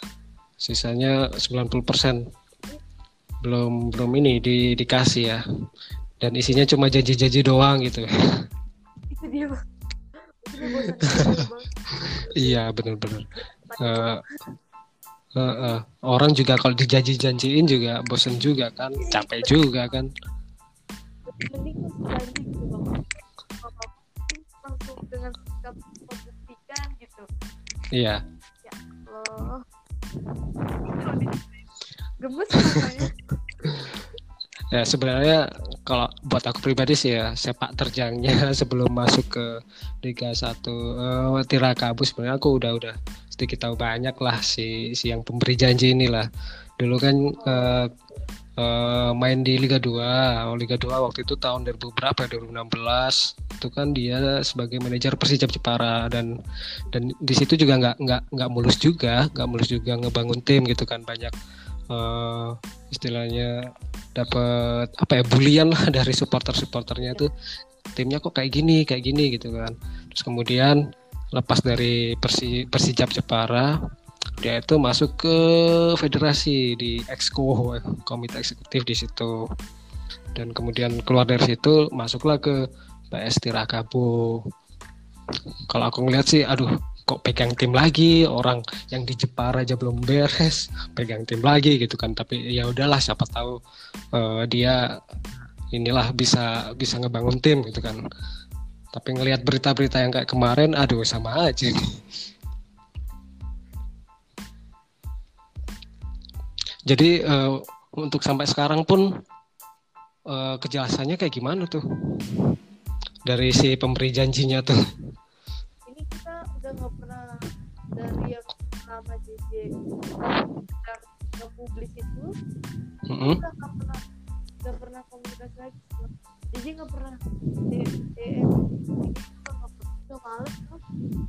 Speaker 1: 90%. Belum ini dikasih ya. Dan isinya cuma janji-janji doang gitu.
Speaker 2: Itu dia, Bang.
Speaker 1: Iya, benar-benar. Orang juga kalau dijanji-janjiin juga bosen juga kan, capek juga kan.
Speaker 2: Mending janji gitu, Bang. Langsung dengan sikap membuktikan gitu.
Speaker 1: Iya.
Speaker 2: Ya Allah. Gemes rasanya.
Speaker 1: Ya sebenarnya kalau buat aku pribadi sih ya, sepak terjangnya sebelum masuk ke Liga 1 Tirakabu sebenarnya aku udah sedikit tahu banyak lah si yang pemberi janji inilah. Dulu kan main di Liga 2. Liga 2 waktu itu tahun 2016 itu kan dia sebagai manajer Persijap Jepara dan di situ juga nggak mulus juga ngebangun tim gitu kan, banyak istilahnya dapat bulian lah dari supporternya tuh, timnya kok kayak gini gitu kan. Terus kemudian lepas dari Persijap Jepara, dia itu masuk ke federasi di Exco, komite eksekutif di situ, dan kemudian keluar dari situ masuklah ke PS Tirakabu. Kalau aku ngeliat sih, aduh kok pegang tim lagi, orang yang di Jepara aja belum beres pegang tim lagi gitu kan. Tapi ya udahlah, siapa tahu dia inilah bisa ngebangun tim gitu kan. Tapi ngelihat berita-berita yang kayak kemarin, aduh sama aja nih. Jadi untuk sampai sekarang pun kejelasannya kayak gimana tuh dari si pemberi janjinya tuh?
Speaker 2: Ini kita udah nggak pernah, dari yang pertama JJ nge-publish itu, kita nggak pernah komunikasi lagi. JJ nggak pernah DM, nggak males tuh.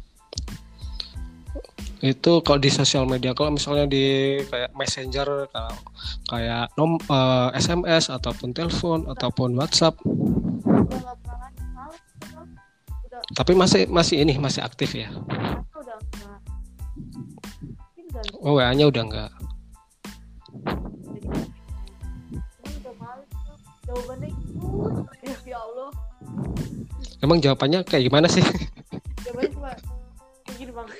Speaker 1: Itu kalau di sosial media, kalau misalnya di kayak messenger, kayak SMS ataupun telepon ataupun WhatsApp,
Speaker 2: udah males, udah.
Speaker 1: Tapi masih aktif ya?
Speaker 2: Udah enggak.
Speaker 1: Oh, WA-nya udah enggak.
Speaker 2: Cuman udah males tuh. Jawabannya gitu. Ya Allah.
Speaker 1: Emang jawabannya kayak gimana sih?
Speaker 2: Jawabannya cuma kayak gini, Bang.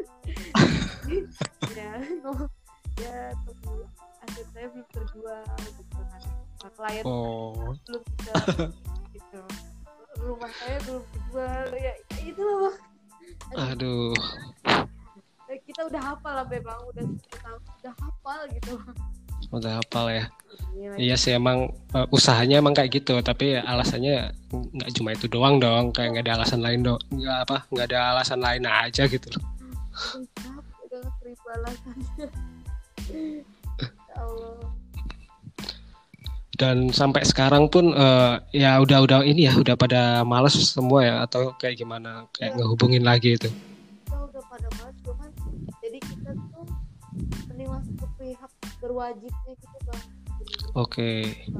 Speaker 2: Ya tunggu aset saya belum terjual gitu kan. Nah, klien belum bisa gitu. Rumah saya belum dijual, ya itu lah, Bang.
Speaker 1: Aduh.
Speaker 2: Kita udah hafal lah, Bang, udah hafal gitu.
Speaker 1: Udah hafal ya. Iya sih, emang usahanya emang kayak gitu, tapi alasannya nggak cuma itu doang dong, kayak nggak ada alasan lain dong, nggak ada alasan lain aja gitu loh.
Speaker 2: Udah seribu alasannya. Ya Allah.
Speaker 1: Dan sampai sekarang pun ya udah ini ya, udah pada malas semua ya, atau kayak gimana, kayak ngehubungin lagi itu?
Speaker 2: Kita udah pada malas, cuman jadi kita tuh mending masuk ke pihak berwajibnya gitu, Bang.
Speaker 1: Oke.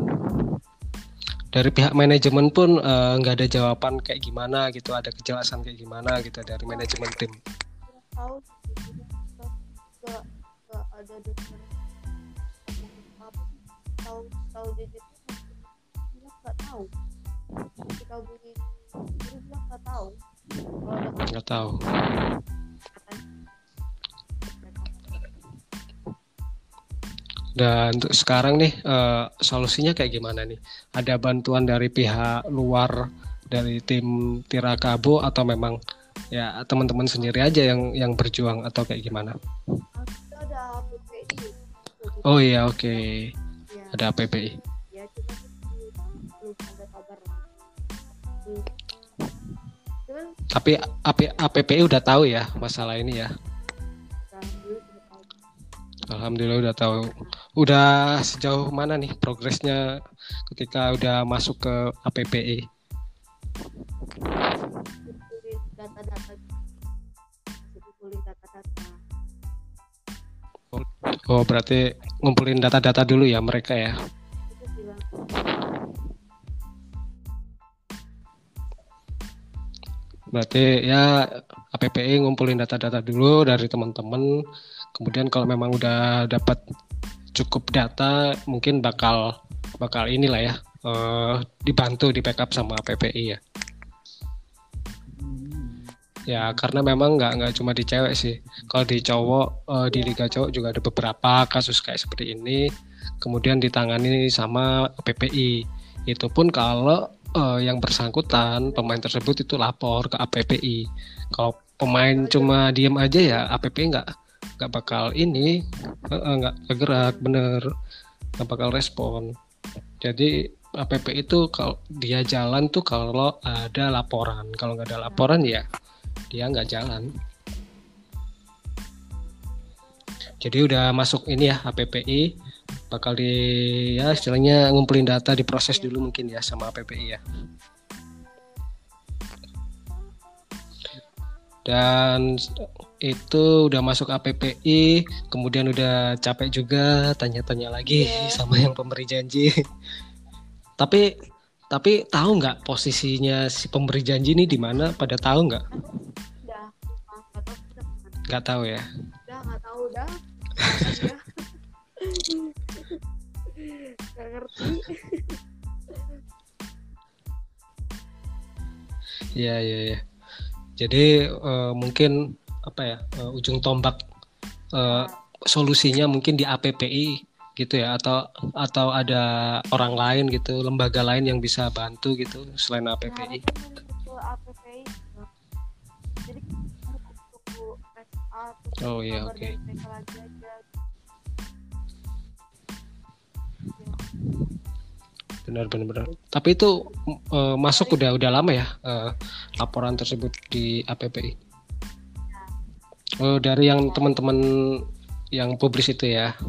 Speaker 1: Dari pihak manajemen pun nggak ada jawaban kayak gimana gitu, ada kejelasan kayak gimana gitu dari manajemen tim.
Speaker 2: Tahu nggak ada dengar tahu jadi dia nggak tahu, kita bunyi dia bilang nggak tahu.
Speaker 1: Nggak tahu. Dan untuk sekarang nih solusinya kayak gimana nih? Ada bantuan dari pihak luar dari tim Tirakabu atau memang Ya teman-teman sendiri aja yang berjuang atau kayak gimana?
Speaker 2: Itu ada PPI.
Speaker 1: Oh iya, oke.
Speaker 2: Ya,
Speaker 1: Ada PPI.
Speaker 2: ya cuma belum ada kabar. Hmm. Cuman
Speaker 1: Tapi APPI udah tahu ya masalah ini ya.
Speaker 2: dulu sudah tahu.
Speaker 1: Alhamdulillah udah tahu. Udah sejauh mana nih progresnya ketika udah masuk ke APPI?
Speaker 2: Kumpulin data-data, kumpulin data-data.
Speaker 1: Oh, berarti ngumpulin data-data dulu ya mereka ya.
Speaker 2: Itu bilang
Speaker 1: Berarti ya APPI ngumpulin data-data dulu dari teman-teman. Kemudian kalau memang udah dapat cukup data, mungkin bakal inilah ya, dibantu di backup sama APPI ya. Ya karena memang nggak cuma di cewek sih. Kalau di cowok, di liga cowok juga ada beberapa kasus kayak seperti ini. Kemudian ditangani sama APPI. Itu pun kalau yang bersangkutan pemain tersebut itu lapor ke APPI. Kalau pemain cuma diem aja ya APPI nggak bakal ini, nggak bergerak bener, nggak bakal respon. Jadi APPI itu kalau dia jalan tuh kalau ada laporan. Kalau nggak ada laporan ya dia nggak jalan. Jadi udah masuk ini ya APPI, bakal di ya istilahnya ngumpulin data, diproses dulu mungkin ya sama APPI ya. Dan itu udah masuk APPI, kemudian udah capek juga tanya-tanya lagi sama yang pemberi janji. Tapi tahu nggak posisinya si pemberi janji ini di mana? Pada tahu nggak?
Speaker 2: udah nggak tahu sudah kemana.
Speaker 1: Nggak tahu ya.
Speaker 2: Udah nggak tahu udah. Nggak ngerti.
Speaker 1: Iya. Jadi mungkin apa ya, ujung tombak solusinya mungkin di APPI gitu ya, atau ada orang lain gitu, lembaga lain yang bisa bantu gitu selain APPI.
Speaker 2: Itu APPI. Jadi tunggu PSA.
Speaker 1: Oh iya, oke.
Speaker 2: Mereka lagi aja.
Speaker 1: Benar. Tapi itu masuk udah lama ya laporan tersebut di APPI. Oh, dari yang teman-teman yang publis itu ya.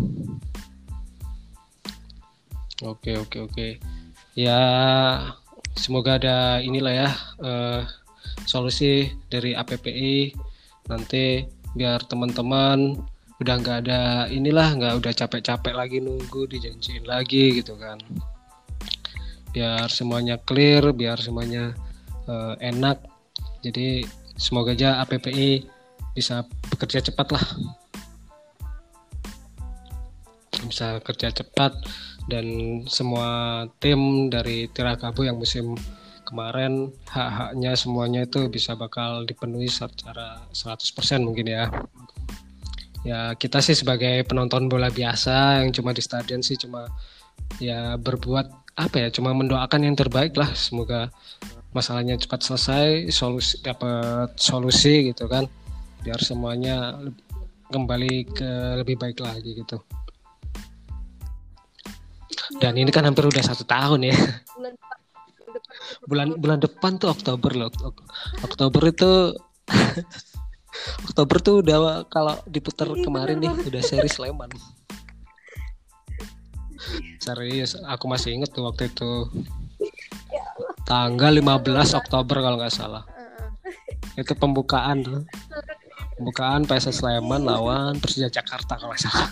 Speaker 1: Oke. Ya semoga ada inilah ya solusi dari APPI nanti biar teman-teman udah nggak ada inilah, nggak udah capek-capek lagi nunggu dijanjiin lagi gitu kan. Biar semuanya clear, biar semuanya enak. Jadi semoga aja APPI bisa bekerja cepat lah. Bisa kerja cepat dan semua tim dari Tirakabu yang musim kemarin hak-haknya semuanya itu bisa bakal dipenuhi secara 100% mungkin ya. Ya kita sih sebagai penonton bola biasa yang cuma di stadion sih cuma ya berbuat apa ya, cuma mendoakan yang terbaik lah, semoga masalahnya cepat selesai, dapat solusi gitu kan, biar semuanya kembali ke lebih baik lagi gitu. Dan ini kan hampir udah 1 tahun ya. Bulan depan tuh Oktober loh. Oktober itu Oktober tuh udah, kalau diputar kemarin nih udah seri Sleman. Serius, aku masih inget tuh waktu itu tanggal 15 Oktober kalau nggak salah. Itu pembukaan tuh. Pembukaan PSS Sleman lawan Persija Jakarta kalau nggak salah.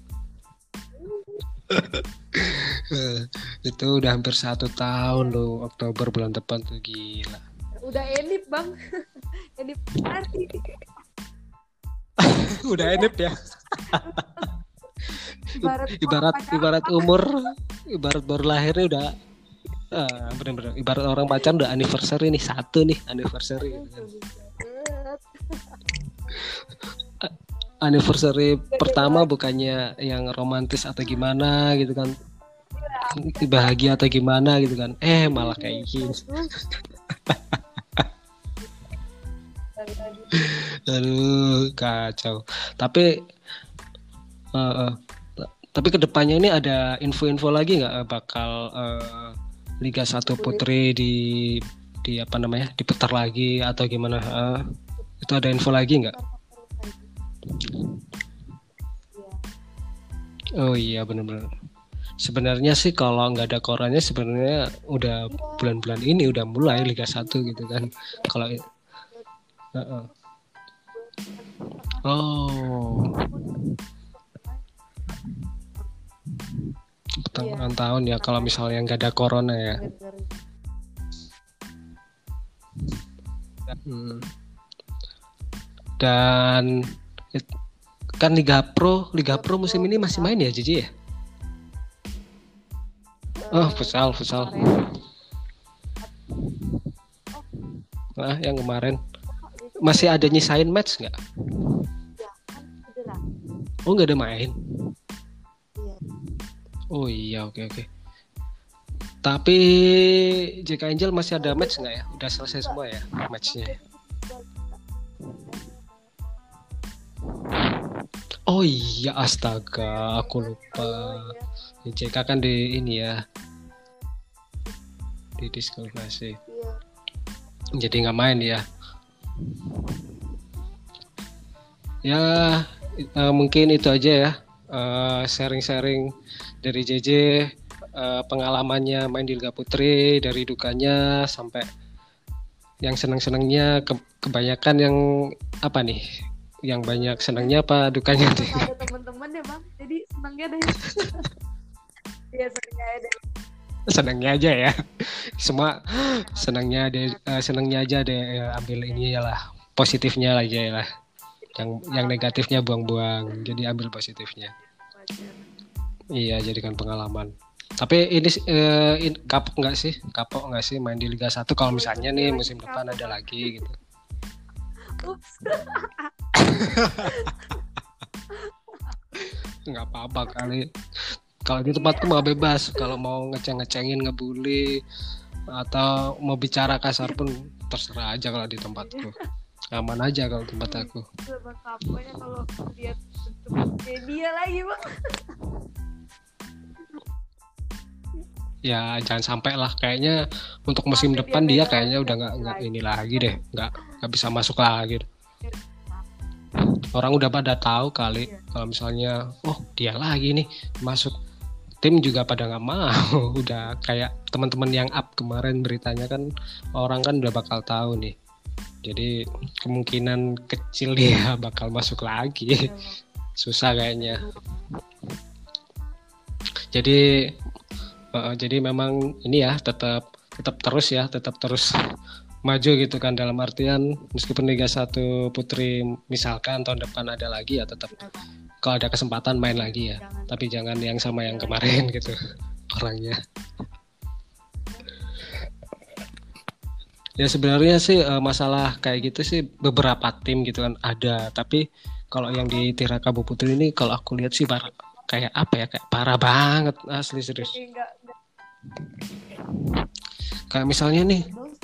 Speaker 1: Itu udah hampir 1 tahun loh, Oktober bulan depan tuh, gila.
Speaker 2: Udah enip bang. Enip arti.
Speaker 1: Udah enip ya. Ibarat umur, ibarat baru lahirnya udah bener-bener ibarat orang pacaran udah anniversary nih, 1 nih anniversary gitu kan. Anniversary pertama bukannya yang romantis atau gimana gitu kan, bahagia atau gimana gitu kan, malah kayak gini. Aduh, kacau. Tapi eh, eh, tapi kedepannya ini ada info-info lagi nggak bakal Liga 1 Putri di apa namanya diputar lagi atau gimana? Itu ada info lagi nggak? Oh iya benar-benar. Sebenarnya sih kalau nggak ada korannya sebenarnya udah bulan-bulan ini udah mulai Liga 1 gitu kan. Kalau oh pertengahan tahun ya kalau misalnya nggak ada corona ya. Dan kan Liga Pro musim ini masih main ya Jiji ya? Oh futsal. Nah yang kemarin masih ada nyisain match nggak? Oh nggak ada main? Oh iya oke. Tapi JK Angel masih ada match nggak ya? Udah selesai semua ya matchnya? Oh iya astaga aku lupa. JK kan di ini ya di diskualifikasi. Jadi nggak main ya. Ya mungkin itu aja ya sharing-sharing dari JJ pengalamannya main di Liga Putri dari dukanya sampai yang senang-senangnya kebanyakan yang apa nih yang banyak senangnya apa dukanya
Speaker 2: deh ada teman-teman ya bang jadi senangnya deh ya senangnya aja ya semua senangnya aja deh ambil ini ya lah positifnya aja ya lah yang negatifnya buang-buang jadi ambil positifnya iya jadikan pengalaman tapi ini kapok nggak sih main di Liga 1 kalau misalnya nih musim depan ada lagi gitu nggak apa-apa kali kalau di tempatku mah bebas kalau mau ngecengin ngebully atau mau bicara kasar pun terserah aja kalau di tempatku aman aja kalau tempat aku kapoknya kalau lihat dia lagi bang
Speaker 1: ya jangan sampai lah kayaknya untuk musim depan dia kayaknya udah nggak ini lagi deh nggak bisa masuk lagi orang udah pada tahu kali kalau misalnya dia lagi nih masuk tim juga pada nggak mau udah kayak teman-teman yang up kemarin beritanya kan orang kan udah bakal tahu nih jadi kemungkinan kecil dia bakal masuk lagi susah kayaknya jadi memang ini ya tetap terus maju gitu kan dalam artian meskipun Liga 1 Putri misalkan tahun depan ada lagi ya tetap kalau ada kesempatan main lagi ya tapi jangan yang sama yang kemarin gitu orangnya ya sebenarnya sih masalah kayak gitu sih beberapa tim gitu kan ada tapi kalau yang di Tirakabu Putri ini kalau aku lihat sih kayak apa ya kayak parah banget asli serius kayak misalnya nih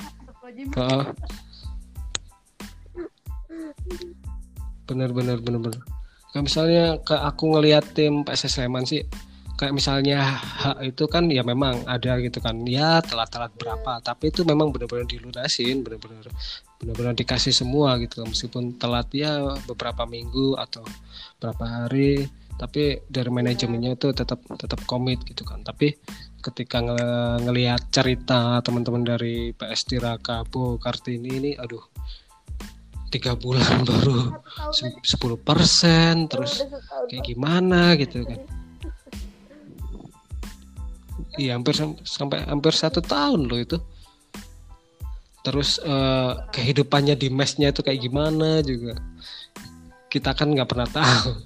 Speaker 1: bener kayak misalnya aku ngelihat tim PSS Sleman sih kayak misalnya hak itu kan ya memang ada gitu kan ya telat berapa tapi itu memang benar-benar dilunasin benar-benar dikasih semua gitu meskipun telat ya beberapa minggu atau berapa hari tapi dari manajemennya itu tetap komit gitu kan tapi ketika ngelihat cerita teman-teman dari PS Tirakabu Kartini ini aduh 3 bulan baru 10% terus kayak gimana gitu kan iya hampir 1 tahun loh itu terus kehidupannya di mesnya itu kayak gimana juga kita kan nggak pernah tahu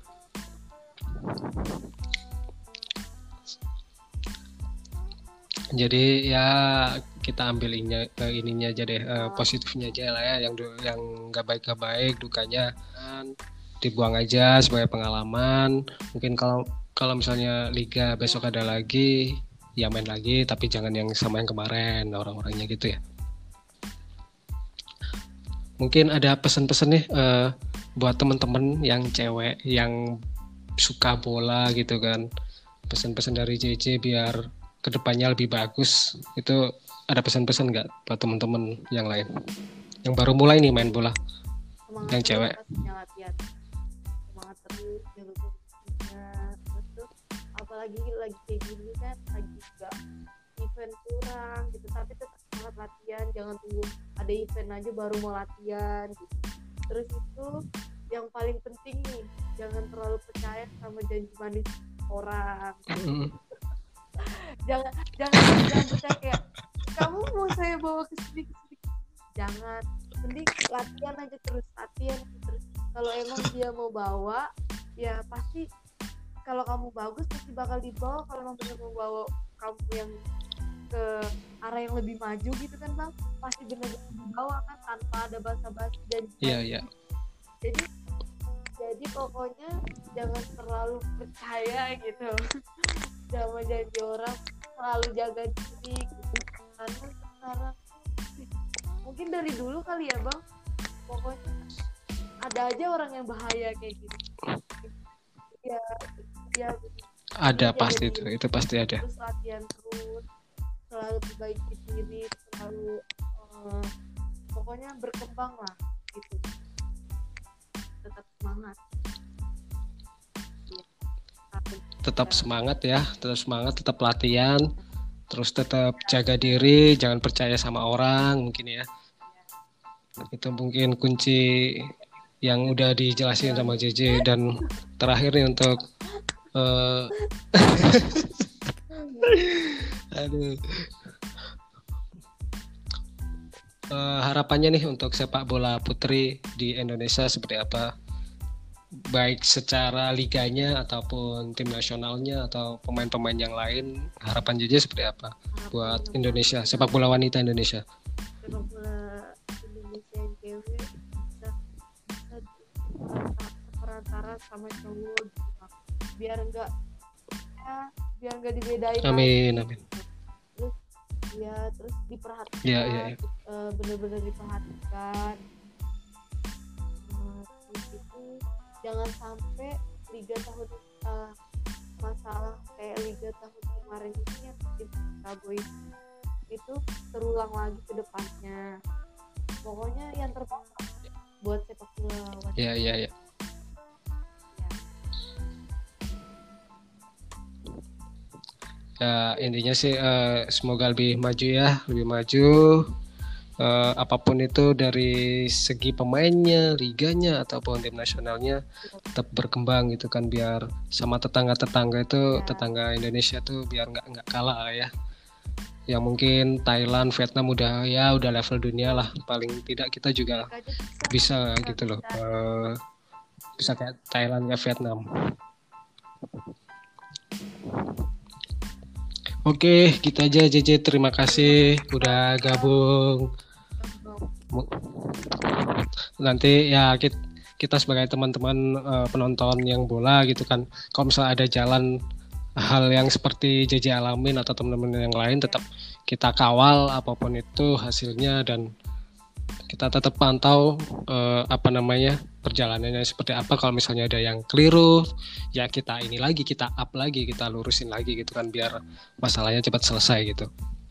Speaker 1: jadi ya kita ambil ininya aja deh positifnya aja lah ya yang nggak baik dukanya dibuang aja sebagai pengalaman mungkin kalau misalnya liga besok ada lagi ya main lagi tapi jangan yang sama yang kemarin orang-orangnya gitu ya Mungkin ada pesan-pesan nih buat teman-teman yang cewek yang suka bola gitu kan. Pesan-pesan dari JJ biar kedepannya lebih bagus. Itu ada pesan-pesan nggak buat teman-teman yang lain yang baru mulai nih main bola?
Speaker 2: Semangat
Speaker 1: Yang
Speaker 2: terus
Speaker 1: cewek.
Speaker 2: pastinya latihan, semangat terus jaga kondisinya. Terus tuh apalagi lagi kayak gini kan, lagi gak event kurang gitu, tapi tetap semangat latihan, jangan tunggu ada event aja baru mau latihan gitu. Terus itu yang paling penting nih, jangan terlalu percaya sama janji manis orang. jangan percaya kayak kamu mau saya bawa ke sini, jangan. Mending latihan aja terus, latihan terus. Kalau emang dia mau bawa, ya pasti kalau kamu bagus pasti bakal dibawa. Kalau emang bener mau bawa kamu yang ke arah yang lebih maju gitu kan bang, pasti bener-bener dibawa kan, tanpa ada basa-basi dan
Speaker 1: Iya.
Speaker 2: jadi pokoknya jangan terlalu percaya gitu sama janji orang, selalu jaga diri gitu. Karena sekarang mungkin dari dulu kali ya bang, pokoknya ada aja orang yang bahaya kayak gitu. Ya
Speaker 1: Ada
Speaker 2: jaga
Speaker 1: pasti
Speaker 2: diri,
Speaker 1: itu pasti ada.
Speaker 2: terus latihan terus, selalu perbaiki diri, selalu pokoknya berkembang lah gitu, tetap semangat ya.
Speaker 1: Tetap semangat ya, tetap latihan, terus tetap jaga diri, jangan percaya sama orang mungkin ya. Itu mungkin kunci yang udah dijelasin sama JJ. Dan terakhir nih untuk harapannya nih untuk sepak bola putri di Indonesia seperti apa? Baik secara liganya ataupun tim nasionalnya atau pemain-pemain yang lain, harapan JJ seperti apa buat Indonesia, sepak bola wanita Indonesia?
Speaker 2: Sepak bola Indonesia yang cewek bisa perantara sama cowok gitu, biar enggak dibedain.
Speaker 1: Amin.
Speaker 2: Terus diperhatikan.
Speaker 1: Ya.
Speaker 2: Benar-benar diperhatikan. Terus itu jangan sampai liga tahun masalah kayak liga tahun kemarin ini yang tim Chicago itu terulang lagi ke depannya. Pokoknya yang terbaik buat sepak bola wanita.
Speaker 1: Ya. Ya, intinya sih semoga lebih maju apapun itu, dari segi pemainnya, liganya ataupun tim nasionalnya tetap berkembang gitu kan, biar sama tetangga itu tetangga Indonesia tuh biar nggak kalah lah ya. Yang mungkin Thailand, Vietnam udah level dunia lah, paling tidak kita juga bisa gitu loh, bisa kayak Thailand kayak Vietnam. Oke, gitu aja JJ, terima kasih udah gabung. Nanti ya kita sebagai teman-teman penonton yang bola gitu kan, kalau misalnya ada jalan hal yang seperti JJ alamin atau teman-teman yang lain, tetap kita kawal apapun itu hasilnya, dan kita tetap pantau perjalanannya seperti apa. Kalau misalnya ada yang keliru, ya kita up lagi, kita lurusin lagi gitu kan, biar masalahnya cepat selesai gitu.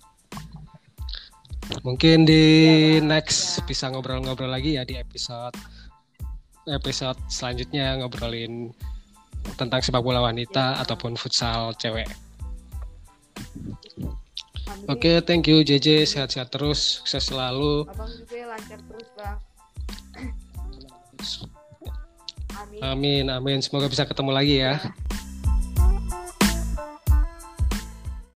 Speaker 1: Mungkin di next bisa ngobrol-ngobrol lagi ya, di episode selanjutnya, ngobrolin tentang sepak bola wanita ataupun futsal cewek. Oke, thank you JJ, sehat-sehat terus, sukses selalu.
Speaker 2: Abang juga lancar terus bang.
Speaker 1: Amin, semoga bisa ketemu lagi ya.